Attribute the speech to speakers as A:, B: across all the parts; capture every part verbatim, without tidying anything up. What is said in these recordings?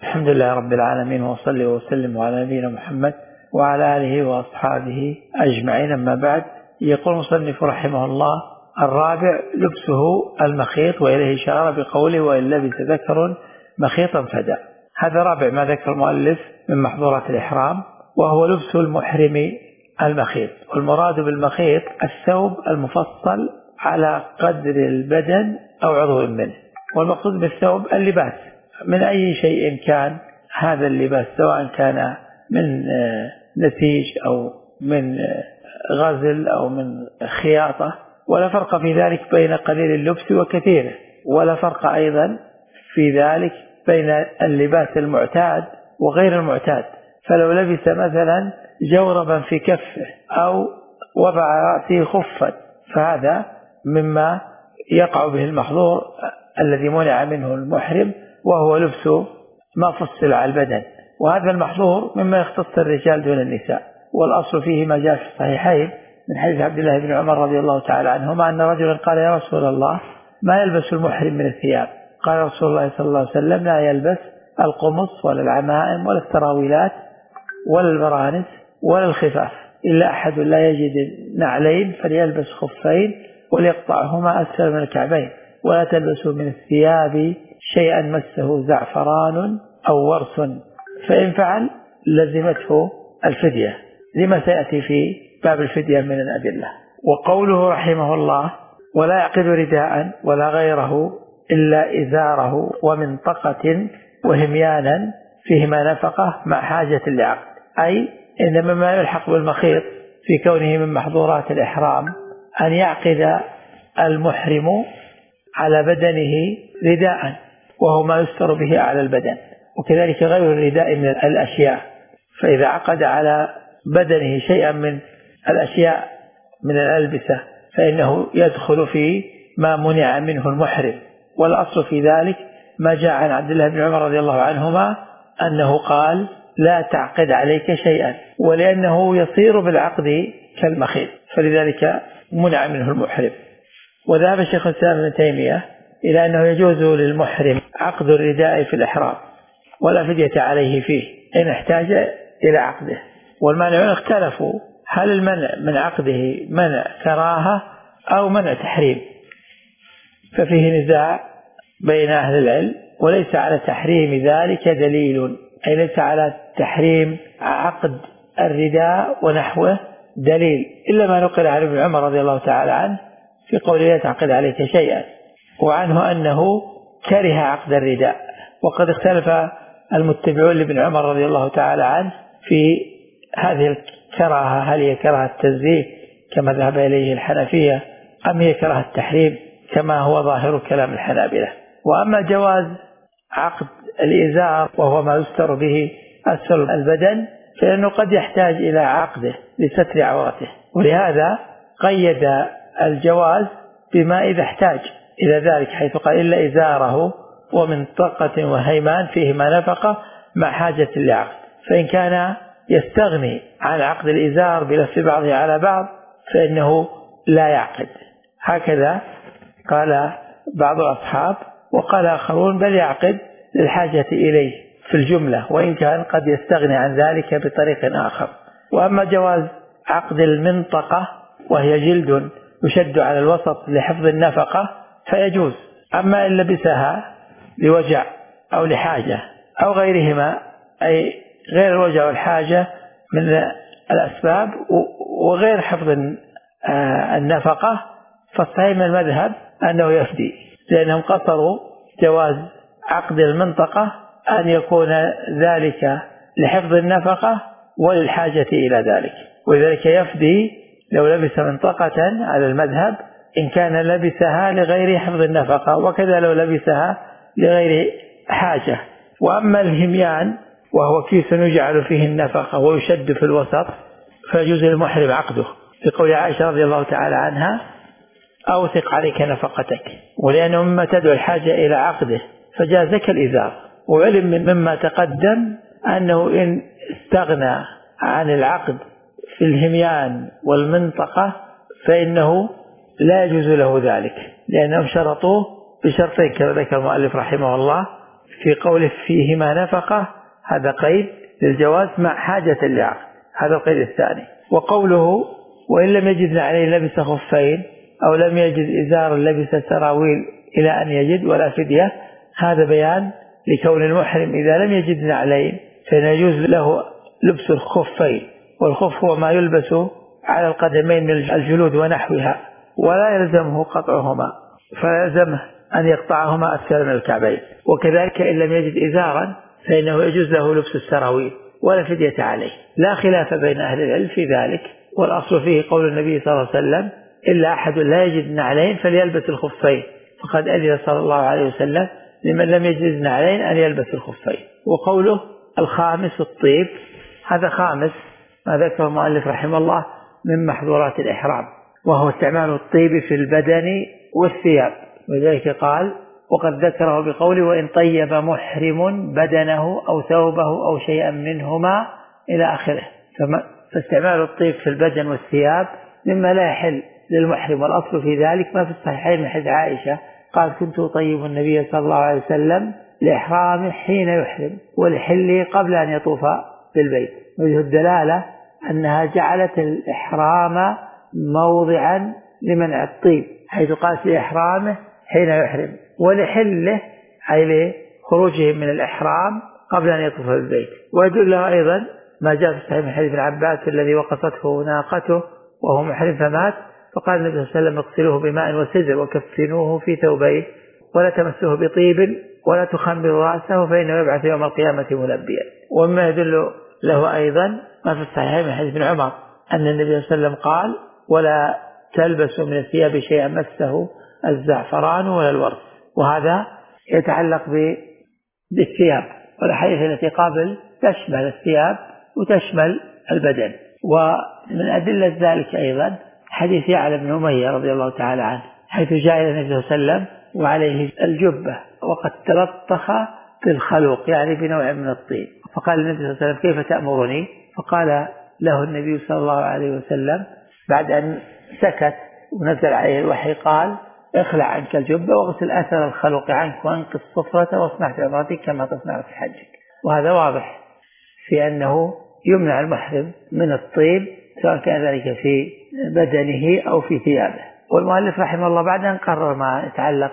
A: الحمد لله رب العالمين، وصلي وسلم على نبينا محمد وعلى آله وأصحابه أجمعين، أما بعد. يقول المصنف رحمه الله: الرابع لبسه المخيط، وإليه إشارة بقوله: وإن لبس ذكر مخيطا فدى. هذا رابع ما ذكر المؤلف من محظورات الإحرام، وهو لبس المحرم المخيط. والمراد بالمخيط الثوب المفصل على قدر البدن أو عضو منه. والمقصود بالثوب اللباس من أي شيء كان هذا اللباس، سواء كان من نسيج أو من غزل أو من خياطة، ولا فرق في ذلك بين قليل اللبس وكثيره، ولا فرق أيضا في ذلك بين اللباس المعتاد وغير المعتاد. فلو لبس مثلا جوربا في كفه أو وضع رأسه خفا، فهذا مما يقع به المحظور الذي منع منه المحرم، وهو لبس ما فصل على البدن. وهذا المحظور مما يختص الرجال دون النساء. والأصل فيه ما جاء في الصحيحين من حديث عبد الله بن عمر رضي الله تعالى عنهما أن رجلا قال: يا رسول الله، ما يلبس المحرم من الثياب؟ قال رسول الله صلى الله عليه وسلم: لا يلبس القمص ولا العمائم ولا السراويلات ولا البرانس ولا الخفاف، إلا أحد لا يجد نعلين فليلبس خفين وليقطعهما أسفل من الكعبين، ولا تلبسوا من الثياب شيئا مسه زعفران أو ورس، فإن فعل لزمته الفدية، لما سيأتي في باب الفدية من الأدلة. وقوله رحمه الله: ولا يعقد رداء ولا غيره إلا إزاره ومنطقة وهميانا فيهما نفقة مع حاجة لعقد. أي إن مما يلحق بالمخيط في كونه من محظورات الإحرام أن يعقد المحرم على بدنه رداء، وهو ما يستر به على البدن، وكذلك غير الرداء من الأشياء. فإذا عقد على بدنه شيئا من الأشياء من الألبسة فإنه يدخل في ما منع منه المحرم. والأصل في ذلك ما جاء عن عبد الله بن عمر رضي الله عنهما أنه قال: لا تعقد عليك شيئا، ولأنه يصير بالعقد كالمخيط، فلذلك منع منه المحرم. وذهب الشيخ الإسلام ابن تيمية إلى أنه يجوز للمحرم عقد الرداء في الإحرام ولا فدية عليه فيه إن احتاج إلى عقده. والمانعون اختلفوا هل المنع من عقده منع كراهة أو منع تحريم، ففيه نزاع بين أهل العلم، وليس على تحريم ذلك دليل، أي ليس على تحريم عقد الرداء ونحوه دليل، إلا ما نقل عن ابن عمر رضي الله تعالى عنه في قوله: لا تعقد عليك شيئا، وعنه أنه كره عقد الرداء. وقد اختلف المتبعون لابن عمر رضي الله تعالى عنه في هذه الكراهة، هل هي كراهة التنزيه كما ذهب إليه الحنفية، أم هي كراهة التحريم كما هو ظاهر كلام الحنابلة. وأما جواز عقد الإزار وهو ما يستر به أسفل البدن، فإنه قد يحتاج إلى عقده لستر عورته، ولهذا قيد الجواز بما إذا احتاج إلى ذلك، حيث قال: إلا إزاره ومنطقة وهيمان فيهما نفقة مع حاجة لعقد. فإن كان يستغني عن عقد الإزار بلف بعضه على بعض فإنه لا يعقد. هكذا قال بعض الأصحاب، وقال آخرون بل يعقد للحاجة إليه في الجملة، وإن كان قد يستغني عن ذلك بطريق آخر. وأما جواز عقد المنطقة وهي جلد يشد على الوسط لحفظ النفقة فيجوز. أما إن لبسها لوجع أو لحاجة أو غيرهما، أي غير الوجع والحاجة من الأسباب وغير حفظ النفقة، فالصحيح من المذهب أنه يفدي، لأنهم قصروا جواز عقد المنطقة أن يكون ذلك لحفظ النفقة وللحاجة إلى ذلك، ولذلك يفدي لو لبس منطقة على المذهب إن كان لبسها لغير حفظ النفقة، وكذا لو لبسها لغير حاجة. وأما الهميان وهو كيس يجعل فيه النفقة ويشد في الوسط فيجوز للمحرم عقده، لقول عائشة رضي الله تعالى عنها: أوثق عليك نفقتك، ولأنه مما تدعو الحاجة إلى عقده فجازك الإزار. وعلم مما تقدم أنه إن استغنى عن العقد في الهميان والمنطقة فإنه لا يجوز له ذلك، لأنهم شرطوه بشرطين كما ذكر المؤلف رحمه الله: في قوله فيهما نفقة هذا قيد للجواز مع حاجة العقد، هذا القيد الثاني. وقوله وإن لم يجد عليه لبس خفين أو لم يجد إزار لبس سراويل إلى أن يجد ولا فدية، هذا بيان لكون المحرم إذا لم يجد نعلين فإن يجوز له لبس الخفين، والخف هو ما يلبس على القدمين من الجلود ونحوها، ولا يلزمه قطعهما، فيلزمه أن يقطعهما أسفل من الكعبين. وكذلك إن لم يجد إزارا فإنه يجوز له لبس السراويل ولا فدية عليه، لا خلاف بين أهل العلم في ذلك. والأصل فيه قول النبي صلى الله عليه وسلم إلا أحد لا يجد نعلين فليلبس الخفين، فقد أذن صلى الله عليه وسلم لمن لم يجد نعلين أن يلبس الخفين. وقوله الخامس الطيب، هذا خامس ما ذكر المؤلف رحمه الله من محظورات الإحرام، وهو استعمال الطيب في البدن والثياب، ولذلك قال وقد ذكره بقوله وإن طيب محرم بدنه أو ثوبه أو شيئا منهما إلى آخره. فاستعمال الطيب في البدن والثياب مما لا يحل للمحرم، والأصل في ذلك ما في الصحيحين من حديث عائشة قال كنت أطيب النبي صلى الله عليه وسلم لإحرامه حين يحرم ولحله قبل أن يطوف بالبيت. وجه الدلالة أنها جعلت الإحرام موضعا لمنع الطيب، حيث قال لإحرامه حين يحرم ولحله أي لخروجه من الإحرام قبل أن يطوف بالبيت. ويدل له أيضا ما جاء في صحيح حديث ابن عباس الذي وقصته ناقته وهو محرم فمات، فقال النبي صلى الله عليه وسلم اغسلوه بماء وسدر وكفنوه في ثوبيه ولا تمسوه بطيب ولا تخمروا رأسه فإنه يبعث يوم القيامة ملبيا. وما يدل له أيضا ما في الصحيحين من حديث ابن عمر أن النبي صلى الله عليه وسلم قال ولا تلبسوا من الثياب شيئا مسه الزعفران ولا الورد، وهذا يتعلق بالثياب، والحديث التي قابل تشمل الثياب وتشمل البدن. ومن أدلة ذلك أيضا حديث يعلى بن أمية رضي الله تعالى عنه حيث جاء إلى النبي صلى الله عليه وسلم وعليه الجبة وقد تلطخ بالخلوق يعني بنوع من الطين، فقال النبي صلى الله عليه وسلم كيف تأمرني؟ فقال له النبي صلى الله عليه وسلم بعد أن سكت ونزل عليه الوحي قال اخلع عنك الجبة واغسل أثر الخلق عنك وانقص صفرة واصنع في عمرتك كما تصنع في حجك. وهذا واضح في أنه يمنع المحرم من الطيب سواء كان ذلك في بدنه أو في ثيابه. والمؤلف رحمه الله بعد أن قرر ما يتعلق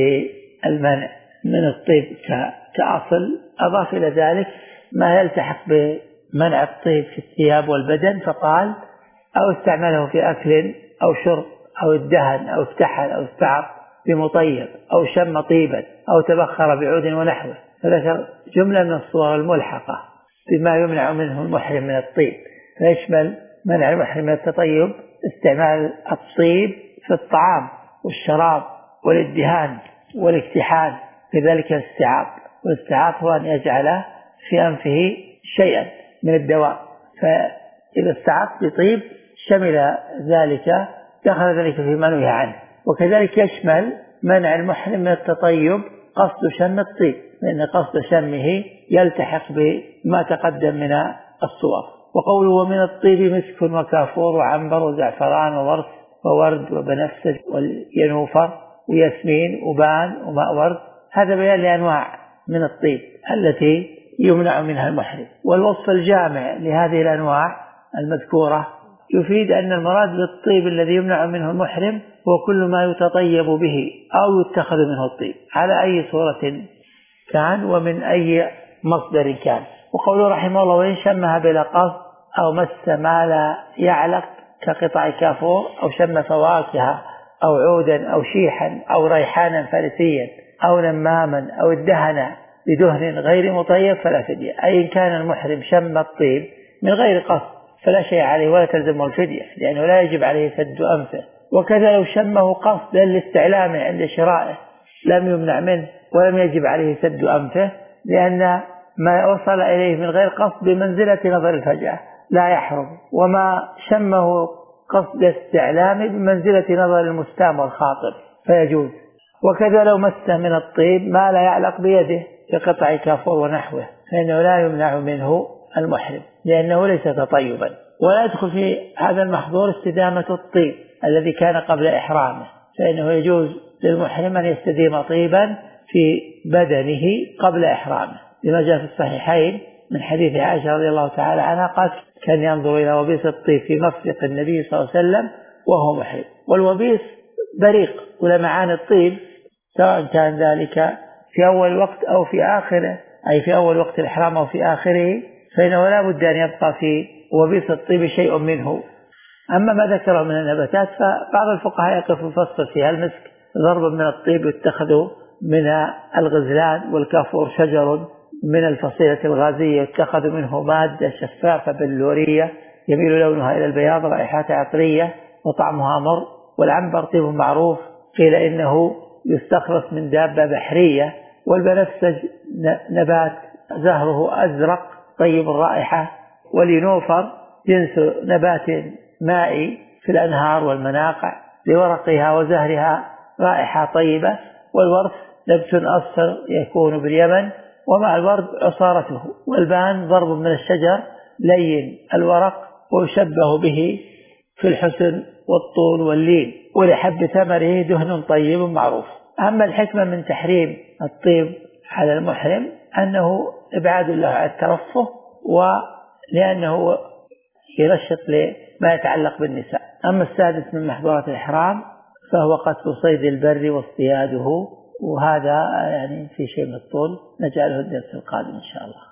A: بالمنع من الطيب كأصل أضاف إلى ذلك ما يلتحق بمنع الطيب في الثياب والبدن، فقال أو استعمله في أكل أو شرب أو الدهن أو افتحل أو استعر بمطيب أو شم طيبا أو تبخر بعود ونحوه، فذكر جملة من الصور الملحقة بما يمنع منه المحرم من الطيب، فيشمل منع المحرم من التطيب استعمال الطيب في الطعام والشراب والادهان والاكتحال، كذلك الاستعاط. والاستعاط هو أن يجعل في أنفه شيئا من الدواء، فإذا استعاط بطيب شمل ذلك دخل ذلك فيما نهي عنه. وكذلك يشمل منع المحرم من التطيب قصد شم الطيب، لأن قصد شمه يلتحق بما تقدم من الصور. وقوله ومن الطيب مسك وكافور وعنبر وزعفران وورس وورد وبنفسج والينوفر وياسمين وبان وماء ورد، هذا بيان لأنواع من الطيب التي يمنع منها المحرم. والوصف الجامع لهذه الأنواع المذكورة يفيد أن المراد بالطيب الذي يمنع منه المحرم هو كل ما يتطيب به أو يتخذ منه الطيب على أي صورة كان ومن أي مصدر كان. وقوله رحمه الله وإن شمها بلا قصد أو مس ما لا يعلق كقطع كافور أو شم فواكه أو عودا أو شيحا أو ريحانا فارسيا أو نماما أو الدهن بدهن غير مطيب فلا فدية، أي إن كان المحرم شم الطيب من غير قصد فلا شيء عليه ولا تلزمه الفدية، لأنه لا يجب عليه سد أنفه. وكذا لو شمه قصدا لاستعلامه عند شرائه لم يمنع منه ولم يجب عليه سد أنفه، لأن ما وصل إليه من غير قصد بمنزلة نظر الفجأة لا يحرم، وما شمه قصد استعلامه بمنزلة نظر المستام والخاطر فيجوز. وكذا لو مس من الطيب ما لا يعلق بيده كقطع كافور ونحوه فإنه لا يمنع منه المحرم لأنه ليس تطيبا. ولا يدخل في هذا المحظور استدامة الطيب الذي كان قبل إحرامه، فإنه يجوز للمحرم أن يستديم طيبا في بدنه قبل إحرامه، لما جاء في الصحيحين من حديث عائشة رضي الله تعالى عنها قالت كان ينظر إلى وبيس الطيب في مفرق النبي صلى الله عليه وسلم وهو محرم. والوبيس بريق ولمعان الطيب سواء كان ذلك في أول وقت أو في آخره، أي في أول وقت الإحرام أو في آخره، فإنه لا بد أن يبقى في وبيس الطيب شيء منه. أما ما ذكره من النباتات فبعض الفقهاء يقف الفصل فيها. المسك ضرب من الطيب يتخذ من الغزلان، والكافور شجر من الفصيلة الغازية يتخذ منه مادة شفافة بلورية يميل لونها إلى البياض رائحتها عطرية وطعمها مر. والعنبر طيب معروف قيل إنه يستخلص من دابة بحرية. والبنفسج نبات زهره أزرق طيب الرائحة. والينوفر جنس نبات مائي في الأنهار والمناقع لورقها وزهرها رائحة طيبة. والورد نبت أصفر يكون باليمن ومع الورد عصارته. والبان ضرب من الشجر لين الورق ويشبه به في الحسن والطول واللين، ولحب ثمره دهن طيب معروف. أما الحكمة من تحريم الطيب على المحرم أنه إبعاد له عن الترفه، ولأنه يرشط لما يتعلق بالنساء. أما السادس من محظورات الإحرام فهو قتل صيد البر واصطياده، وهذا يعني في شيء من الطول نجعله الدرس القادم إن شاء الله.